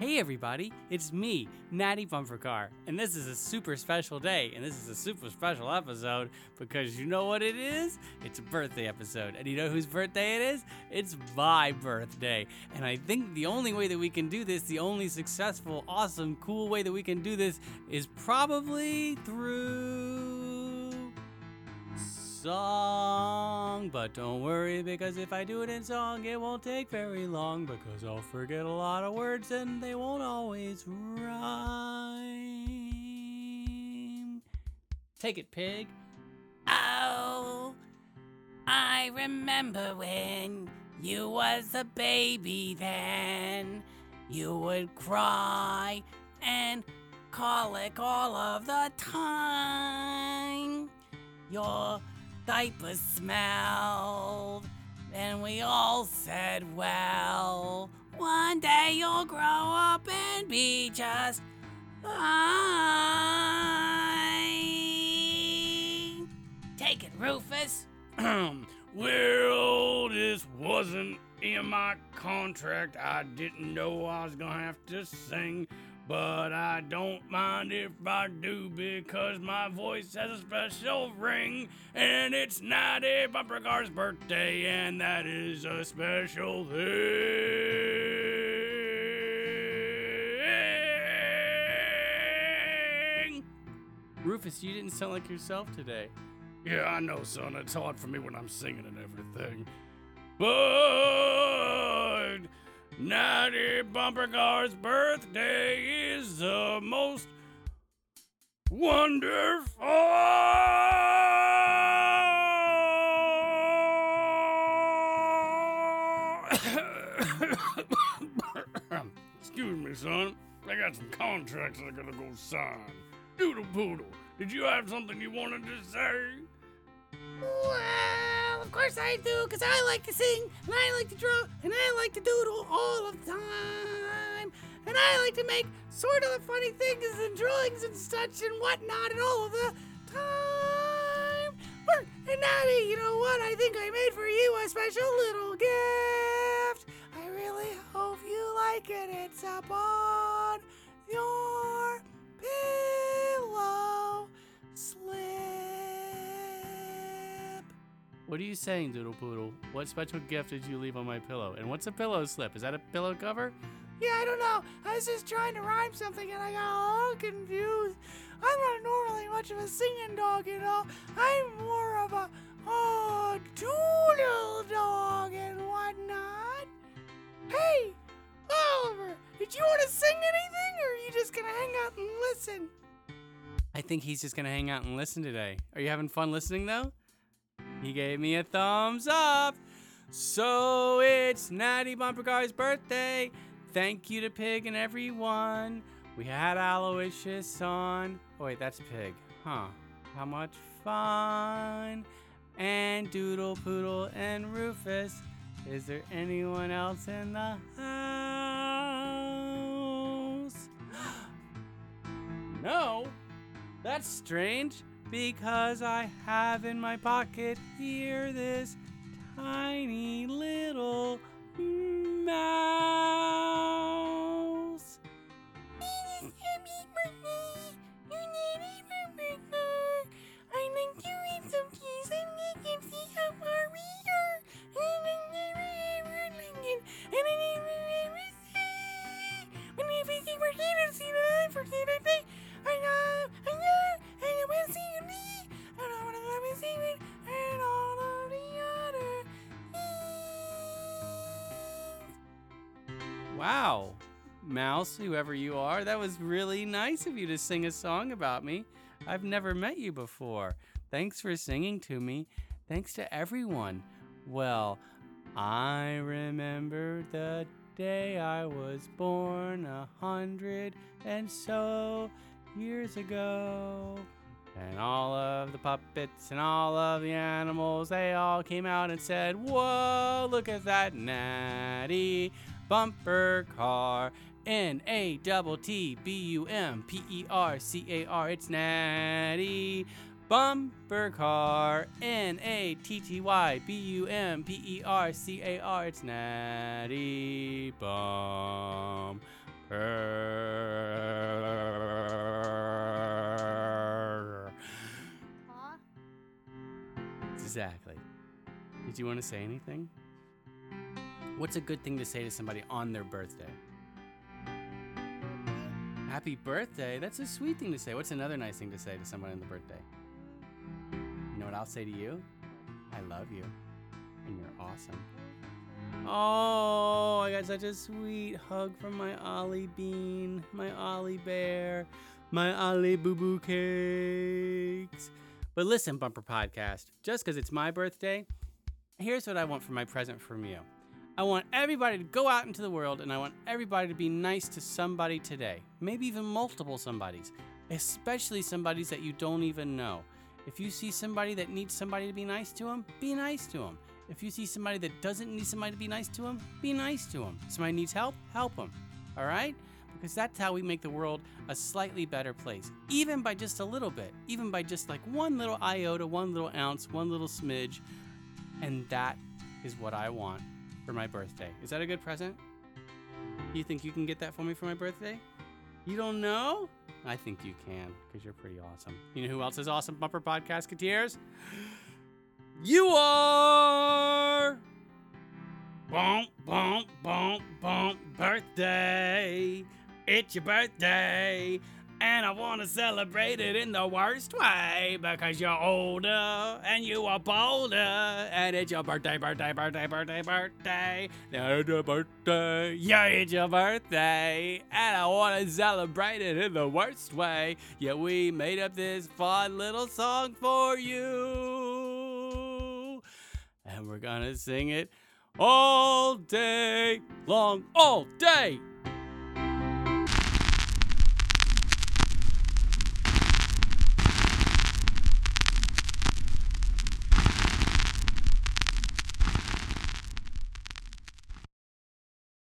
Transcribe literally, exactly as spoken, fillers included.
Hey everybody, it's me, Natty Bumper Car, and this is a super special day, and this is a super special episode because you know what it is? It's a birthday episode, and you know whose birthday it is? It's my birthday, and I think the only way that we can do this, the only successful, awesome, cool way that we can do this is probably through song. But don't worry, because if I do it in song, it won't take very long, because I'll forget a lot of words and they won't always rhyme. Take it, pig. Oh, I remember when you was a baby then. You would cry and colic all of the time. Your diaper smelled, and we all said, well, one day you'll grow up and be just fine. Take it, Rufus. Well, this wasn't in my contract. I didn't know I was gonna have to sing, but I don't mind if I do, because my voice has a special ring, and it's Natty Bumper Car's birthday, and that is a special thing. Rufus, you didn't sound like yourself today. Yeah, I know, son. It's hard for me when I'm singing and everything. But Natty Bumper Car's birthday is the most wonderful. Excuse me, son. I got some contracts I gotta go sign. Doodle Poodle, did you have something you wanted to say? Well, of course I do, because I like to sing, and I like to draw, and I like to doodle all of the time. And I like to make sort of funny things and drawings and such and whatnot and all of the time. Or, and Natty, you know what? I think I made for you a special little gift. I really hope you like it. It's up on your pillow slip. What are you saying, Doodle Poodle? What special gift did you leave on my pillow? And what's a pillow slip? Is that a pillow cover? Yeah, I don't know. I was just trying to rhyme something and I got a little confused. I'm not normally much of a singing dog, you know. I'm more of a oh, doodle dog and whatnot. Hey, Oliver, did you want to sing anything, or are you just going to hang out and listen? I think he's just gonna hang out and listen today. Are you having fun listening, though? He gave me a thumbs up. So it's Natty Bumper Car's birthday. Thank you to Pig and everyone. We had Aloysius on. Oh wait, that's Pig. Huh. How much fun. And Doodle Poodle and Rufus. Is there anyone else in the house? No. That's strange, because I have in my pocket here this tiny little mouse. I like to eat some cheese and I can see how far we are. And I never ever like it. And I never ever say. When everything we're here to see that I forget I think. I know, I know, and I will see you me. And I want to let me see it. And all of the other things. Wow, Mouse, whoever you are, that was really nice of you to sing a song about me. I've never met you before. Thanks for singing to me. Thanks to everyone. Well, I remember the day I was born a hundred and so years ago. And all of the puppets and all of the animals, they all came out and said, whoa, look at that Natty Bumper Car. N A T T B U M P E R C A R. It's Natty Bumper Car. N A T T Y B U M P E R C A R. It's Natty Bum Aw. Exactly. Did you want to say anything? What's a good thing to say to somebody on their birthday? Happy birthday. That's a sweet thing to say. What's another nice thing to say to someone on the birthday? You know what I'll say to you? I love you. And you're awesome. Oh, I got such a sweet hug from my Ollie Bean, my Ollie Bear, my Ollie Boo Boo Cakes. But listen, Bumper Podcast, just because it's my birthday, here's what I want for my present from you. I want everybody to go out into the world, and I want everybody to be nice to somebody today. Maybe even multiple somebodies, especially somebodies that you don't even know. If you see somebody that needs somebody to be nice to them, be nice to them. If you see somebody that doesn't need somebody to be nice to them, be nice to them. Somebody needs help, help them. All right? Because that's how we make the world a slightly better place. Even by just a little bit. Even by just like one little iota, one little ounce, one little smidge. And that is what I want for my birthday. Is that a good present? You think you can get that for me for my birthday? You don't know? I think you can, because you're pretty awesome. You know who else is awesome, Bumper Podcastketeers? You are! Bump, bump, bump, bump, birthday. It's your birthday. And I want to celebrate it in the worst way because you're older and you are bolder. And it's your birthday, birthday, birthday, birthday, birthday. Now it's your birthday. Yeah, it's your birthday. And I want to celebrate it in the worst way. Yeah, we made up this fun little song for you. And we're going to sing it all day long. All day.